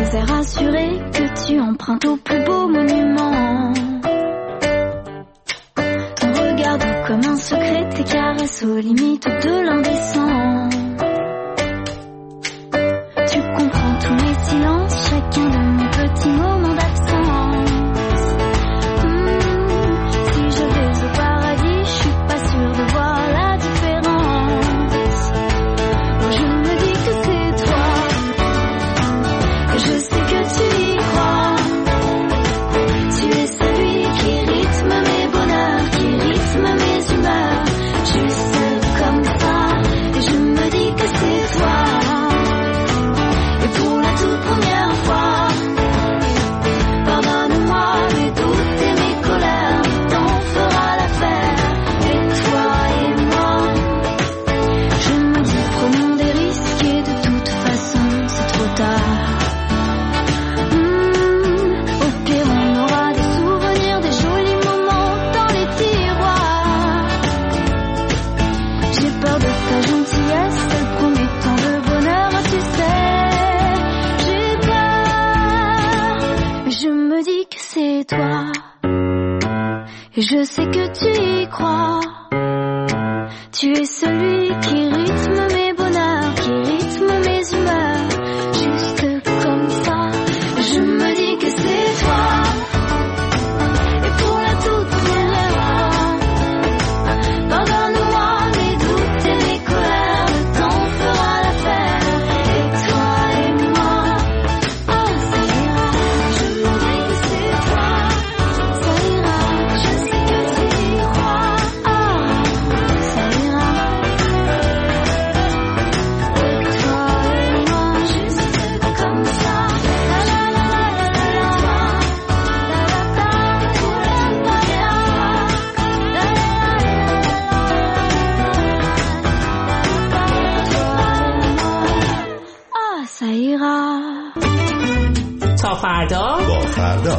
est rassurée que tu empruntes au plus beau monument. Ton regard doux comme un secret, tes caresses aux limites de l'indécent. Tu comprends tous mes silences, chacun de mes petits moments d'absence. Si je vais au paradis, je suis pas sûre de voir la différence. Je me dis que c'est toi, et je sais que tu y crois. Tu es celui qui rythme mes bonheurs, qui rythme mes humeurs. Juste comme ça, et je me dis que c'est toi. Et pour la toute première fois, pardonne-moi mes doutes et mes colères, le temps fera l'affaire. Et toi et moi, je me dis prenons des risques et de toute façon c'est trop tard. Au pire on aura des souvenirs, des jolis moments dans les tiroirs. J'ai peur de ta gentillesse, elle promet tant de bonheur, tu sais. J'ai peur, mais je me dis que c'est toi. Et je sais que tu y crois. Tu es celui qui rythme mes bonheurs, qui rythme mes humeurs. Juste comme ça, je me dis que c'est toi. Et pour la toute première fois, pardonne-moi mes doutes et mes colères, le temps fera l'affaire. Et toi et moi, oh ça ira, je me dis que c'est toi. Ça ira, je sais que tu y crois. Oh ça ira. Et toi et moi, juste comme ça. La la la la la la la. La la la, pour la première fois. La la la la. Ah ça ira. تا فردا. با فردا.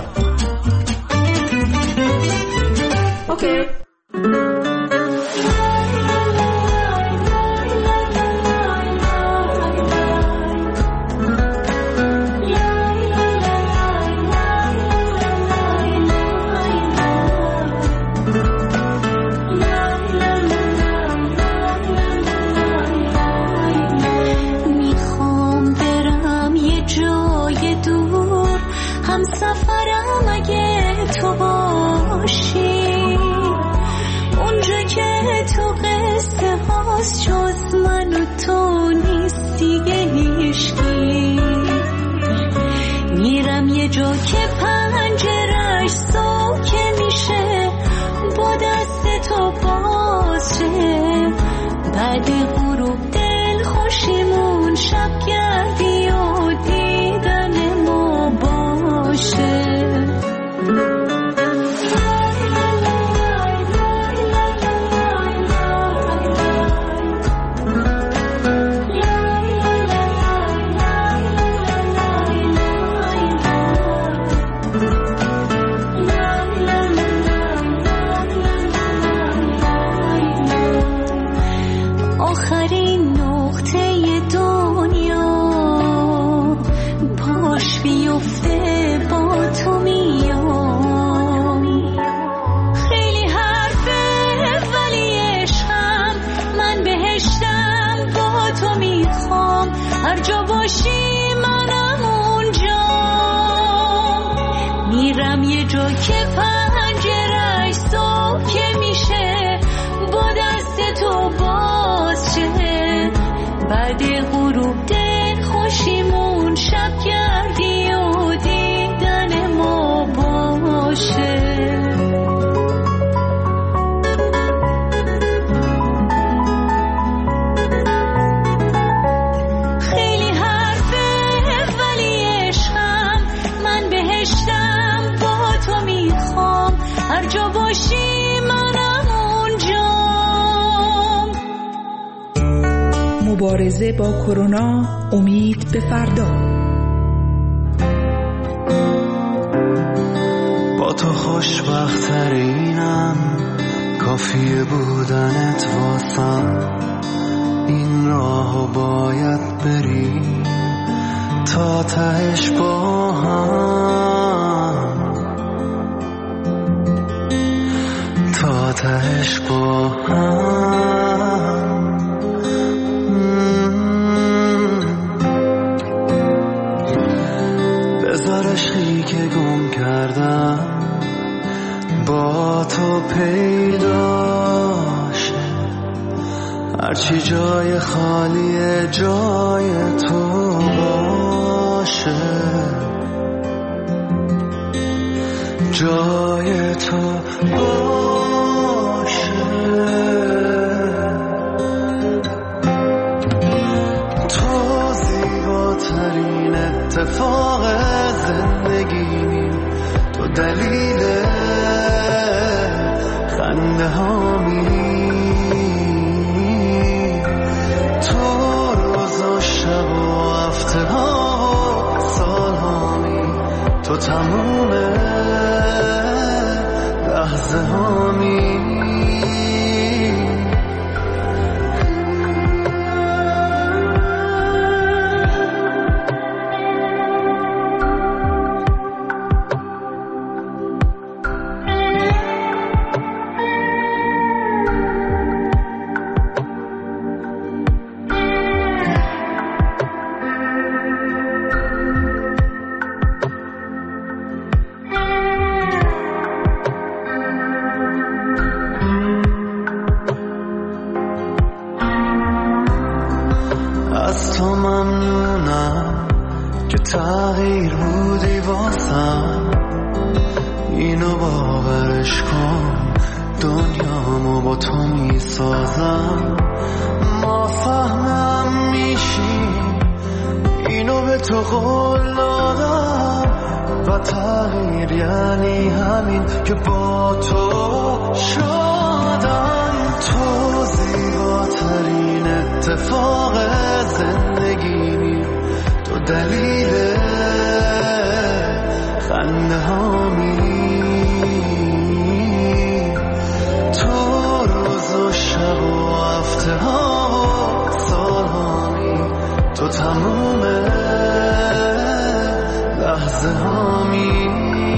اوکی. میخوام برم یه جای دور، هم سفرم اگه تو باشی، اونجا که تو قصه هاست جز من و تو نیست دیگه هیچکی. میرم یه جا که پنجرش ساکه میشه، با دست تو باشه، بعد غروب دل خوشیمون شب گردی و دیدن ما باشه. آخرین نقطه دنیا پاش بیفته با تو میام. خیلی حرفه ولی عشقم، من بهشتم با تو میخوام، هر جا باشی منم اونجا. میرم یه جا که پنجرش ساکه میشه، با دست تو باز شه، بعد غروب دل خوشیمون شب گردی و دیدن ما باشه. خیلی حرفه ولی عشقم، من بهشتم با تو میخوام، هر جا باشی منم اونجا. مبارزه با کرونا، امید به فردا. با تو خوشبخت‌ترینم، کافیه بودنت واسم، این راهو باید بریم تا تا تهش با هم، تا تهش با هم. بذار عشقی که گم کردم با تو پیداشه، هرچی جای خالی جای تو باشه، جای تو باشه. تو زیباترین اتفاق زندگی، تو دلیل خنده هامی، تو روز و شب و هفته ها و سال هامی، تو تموم لحظه هامی. از تو ممنونم که تغییر بودی واسم، اینو باورش کن، دنیامو با تو میسازم. ما فهمم میشیم، اینو به تو قول دادم، و تغییر یعنی همین که با تو شدم. تو زیباترین اتفاق زندگی، تو دلیل خنده هامی، تو روز و شب و هفته ها و سال هامی، تو تموم لحظه هامی.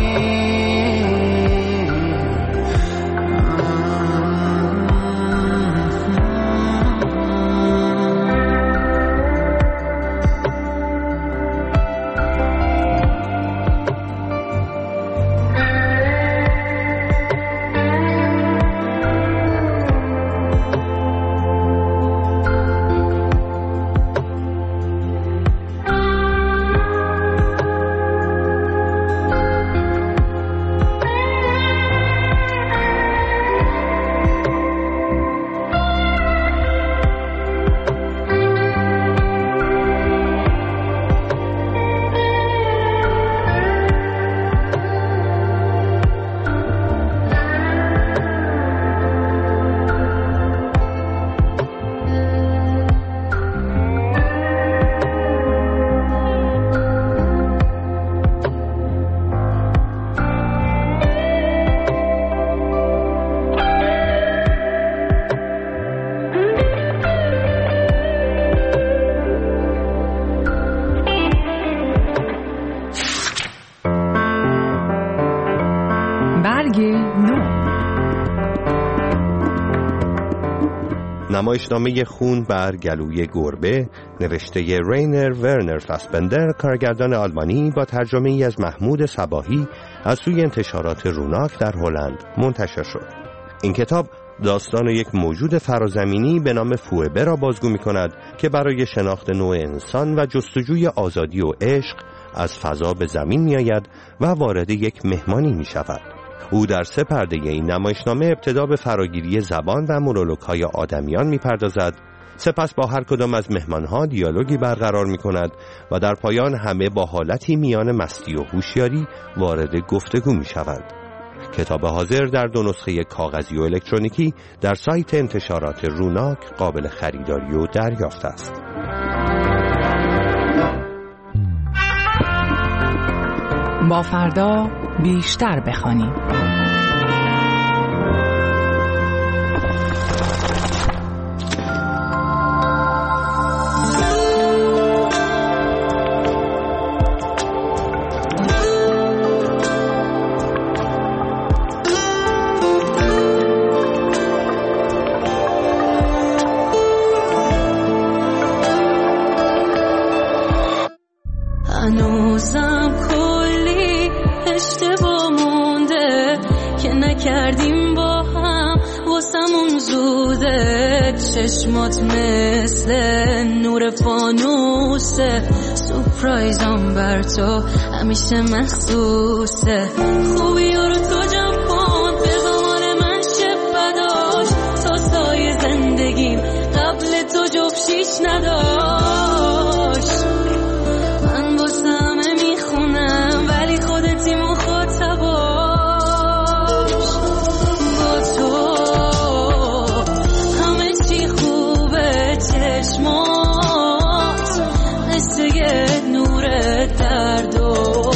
نمایشنامه خون بر گلوی گربه نوشته رینر ورنر فاسبندر، کارگردان آلمانی، با ترجمه ای از محمود صباحی از سوی انتشارات روناک در هلند منتشر شد. این کتاب داستان یک موجود فرازمینی به نام فوئبه را بازگو می کند که برای شناخت نوع انسان و جستجوی آزادی و عشق از فضا به زمین می آید و وارد یک مهمانی می شود. او در 3 پرده این نمایشنامه ابتدا به فراگیری زبان و مونولوگ‌های آدمیان می‌پردازد، سپس با هر کدام از مهمان‌ها دیالوگی برقرار می‌کند و در پایان همه با حالتی میان مستی و هوشیاری وارد گفتگو می‌شوند. کتاب حاضر در 2 نسخه کاغذی و الکترونیکی در سایت انتشارات روناک قابل خریداری و دریافت است. با فردا بیشتر بخوانیم. هنوزم کلی اشتباه مونده که نکردیم با هم واسمون زوده. چشمات مثل نور فانوسه، سورپرایزم بر تو همیشه مخصوصه. خوبی رو تو جمع کن به زمان من شب بداش، تا سایه زندگیم قبل تو جفشیش نداشت. من واسه همه میخونم ولی خودتی مخاطباش. با تو همه چی خوبه، چشمات مثل یه نور درد و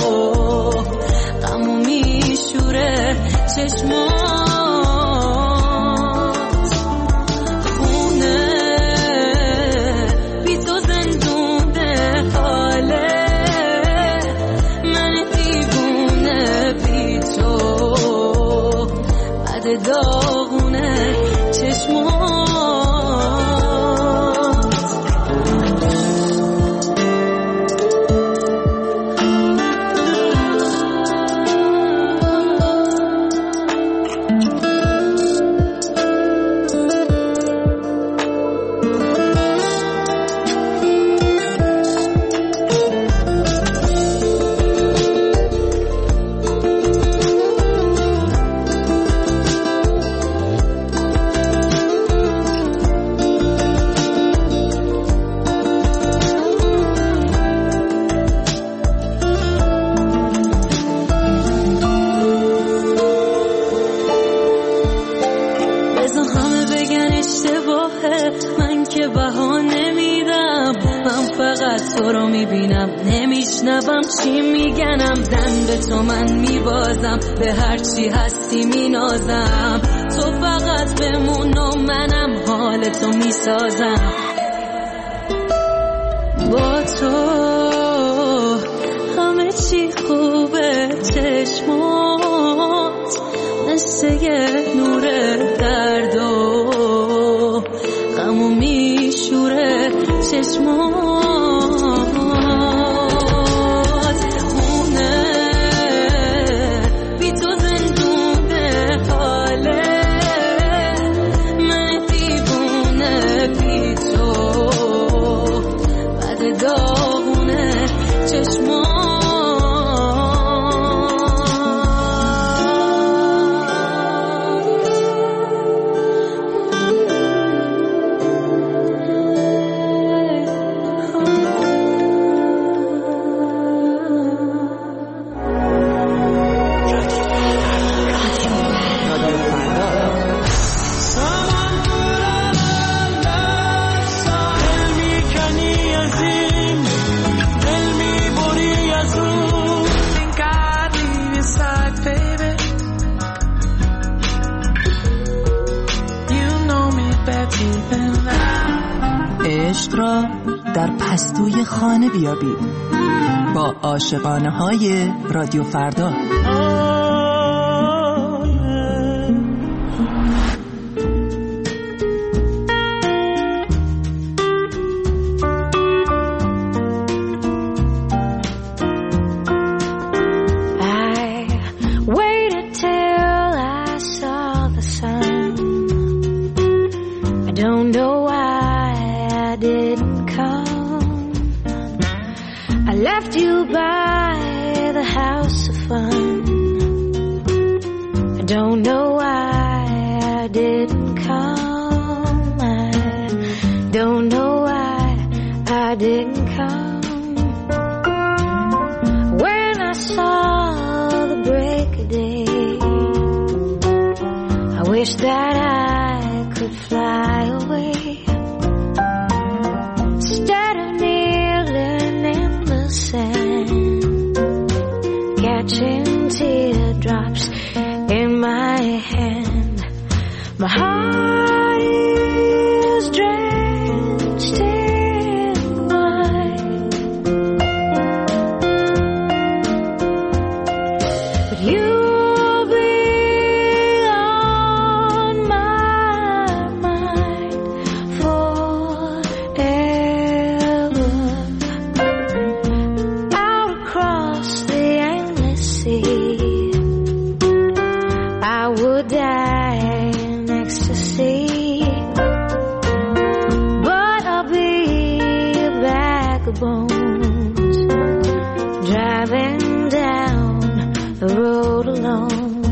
غمو میشوره. چشمات خونه بی تو زندونه، حاله من دیوونه بی تو بعد داغونه. چشمات من که بهانه میدم، من فقط تو رو میبینم، نمیشنوم چی میگنم. زن به تو من میبازم، به هر چی هستی مینازم. تو فقط بمون و منم حال تو میسازم. با تو همه چی خوبه، چشمات مثل یه نور درد و غمو میشوره. چشمات خونه بی تو زندونه، حاله من دیوونه بی تو بعد داغونه. چشمات عشق را در پستوی خانه بیابید با عاشقانه های رادیو فردا. I'll bones, driving down the road alone.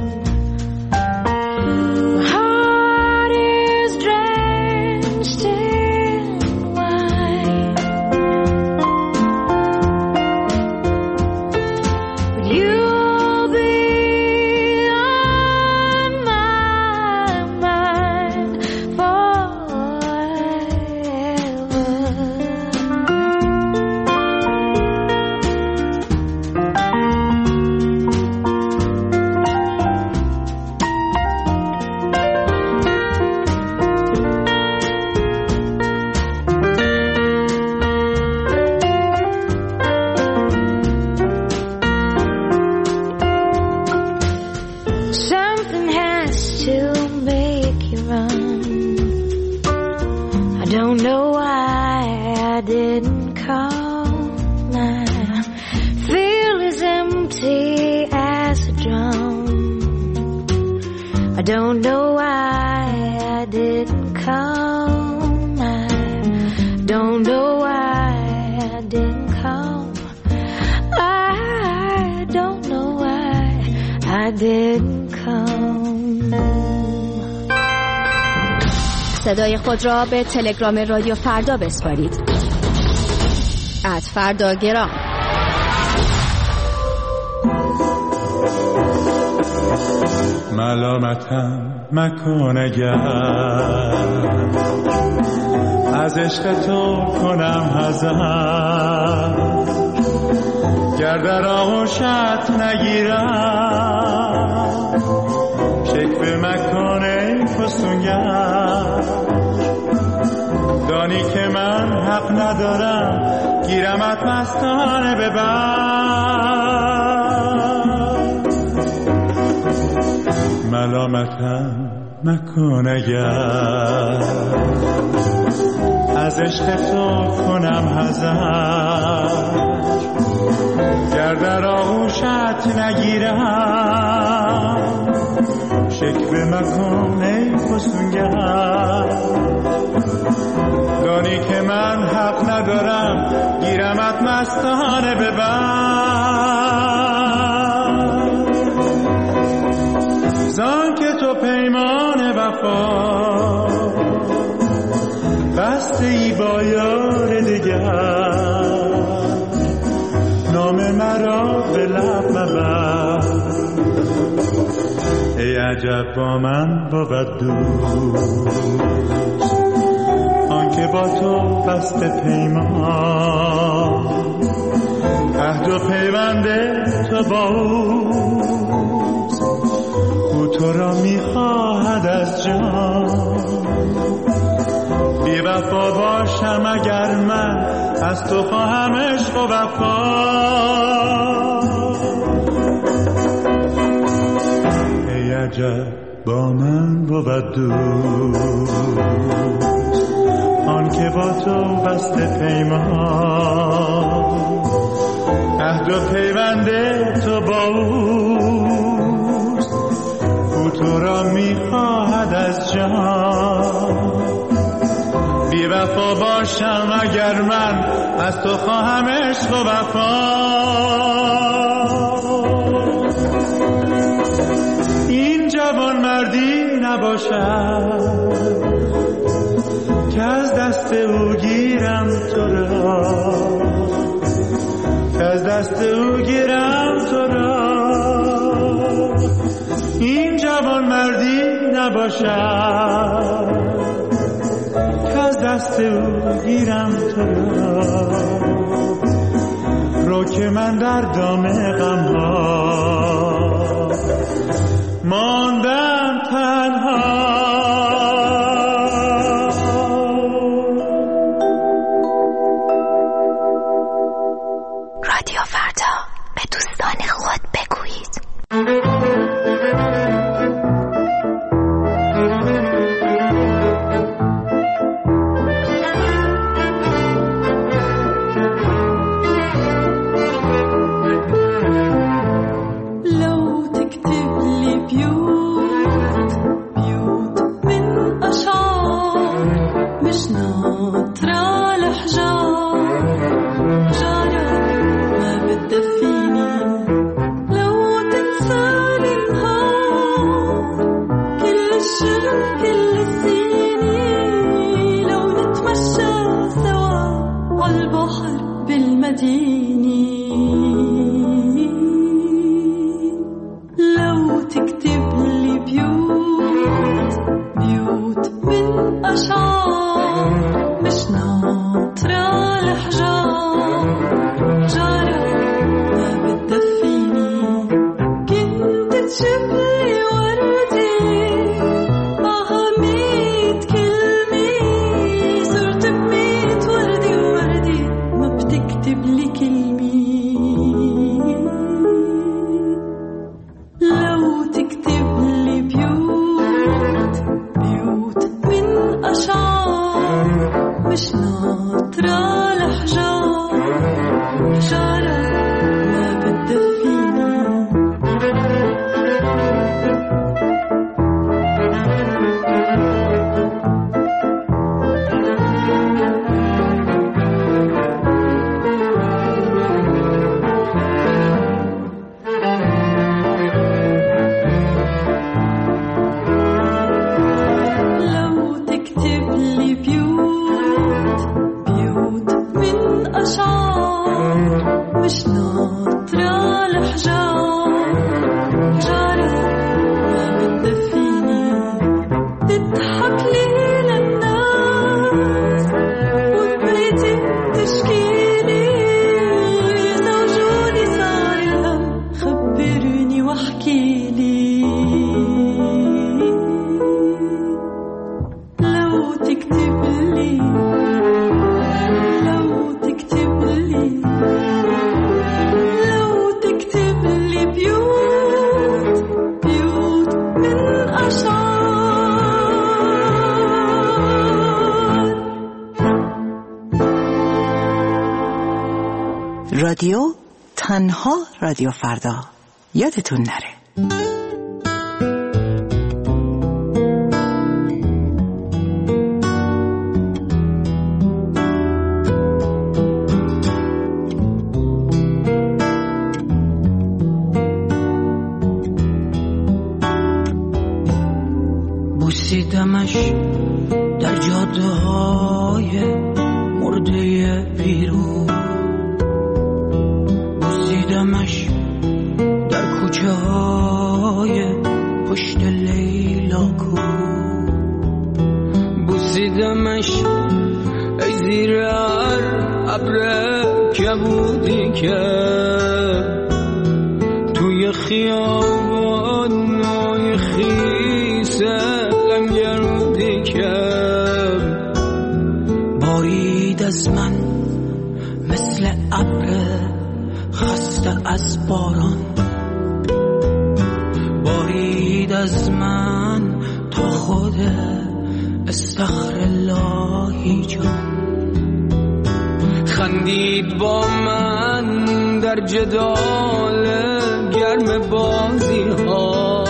صدای خود را به تلگرام رادیو فردا بسپارید. @فرداگرام. ملامتم مکن اگر از عشق تو کنم حذر، گر در آغوشت نگیرم شکوه مکن ای فسونگر. دانی که من حق ندارم گیرمت مستانه ببر. ملامتم مکن اگر از عشق تو کنم حذر، گر در آغوشت نگیرم شکوه مکن ای فسونگر. دانی که من حق ندارم گیرمت مستانه ببر. زان که تو پیمان وفا بسته ای با یار دگر، نام مرا به لب مبر. ای عجب با من بود دوست آنکه با تو بسته پیمان، عهد و پیوند تو با اوست، او تو را میخواهد از جان. بی وفا باشم اگر من از تو خواهم عشق و وفا. ای عجب با من بود دوست آنکه با تو بسته پیمان، عهد و پیوند تو با اوست، او تو را میخواهد از جان. بی وفا باشم اگر من از تو خواهم عشق و وفا. این جوان مردی نباشد که از دست او گیرم تو را، که از دست او گیرم تو را. این جوان مردی نباشد که از دست او گیرم تو را. رو که من در دام غم‌ها ماندم تنها. رادیو فردا به دوستان خود بگویید. تناديني لو تكتب لي بيوت من أشعار مش ناطرة الحجار جارة ما بتدفيني كنت تجيب لي وردي معها 100 كلمة صرت ب100 وردي ما بتكتب لي كلمة لو تكتب لي بيوت من أشعار مش ناطرة الحجار حجارة ما بتدفيني لو تكتب لي بيوت من أشعار مش ناطرة الحجار حجارة ما بتدفيني تضحك لي للناس وبريتي تشكيلي زوجوني صار الهم خبرني واحكيلي لو تكتب لي بيوت من أشعار. رادیو تنها رادیو فردا یادتون نره. بوسیدمش در جاده های مرده بیرون، بوسیدمش در کوچه های پشت لیلاکو، بوسیدمش ای زیر ابر کبودی که توی خیابانای خیسه لنگرودی که بارید از من مثل ابر خسته از باران، بارید از من تا خود استغفراللهی جان، خندید با من در جدال گرم بازی ها،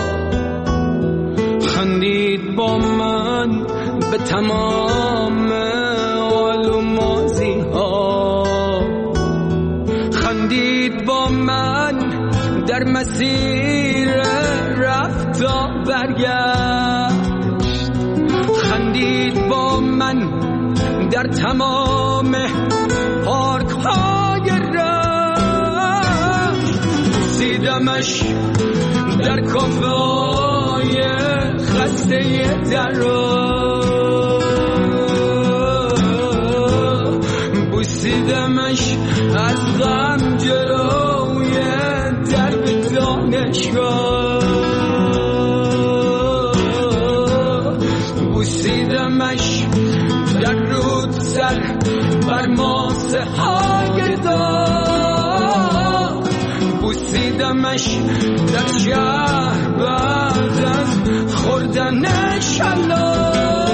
خندید با من به تمام آلومازی ها، خندید با من در مسیر رفت و برگشت، خندید با من در تمام پارک های رشت، بوسیدمش در کافه های خسته درا، بوسیدمش از غم جلوی درب دانشگاه، بوسیدمش در رود سر بر ماسه های داغ، بوسیدمش در شهر بعد از خوردن شلاق.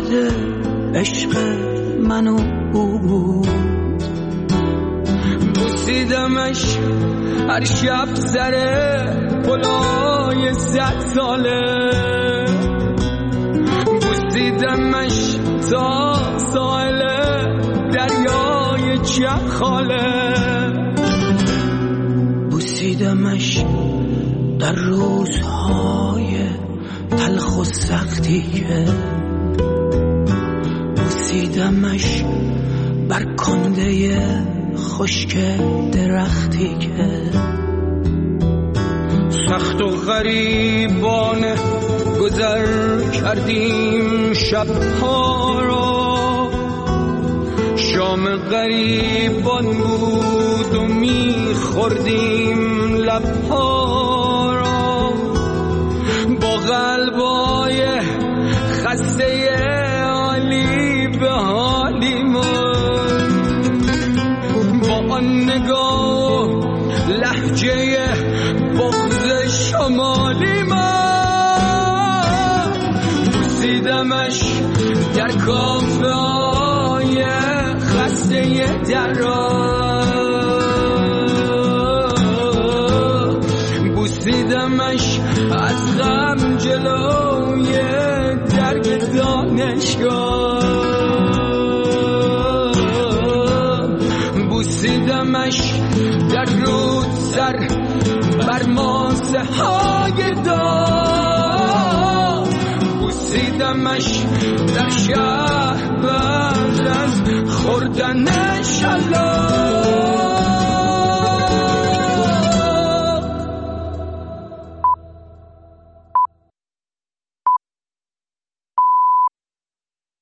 شده عشق من و او بود. بوسیدمش هر شب سر پلای 100 ساله، بوسیدمش تا ساحل دریای چخاله، بوسیدمش در روزهای تلخ و سختی که، بوسیدمش بر کنده خشک درختی که، سخت و غریبانه گذر کردیم شبها را، شام غریبان بود و میخوردیم لبها را، با قلبای خسته عالی به حالی من، با آن نگاه لهجه بغض شمالی من، بوسیدمش در کافه های خسته درا، بوسیدمش از غم جلوی درگ دانشگاه، بوسیدمش در رود سر بر ماسه های دار، بوسیدمش در شهر بعد از خوردن شلا.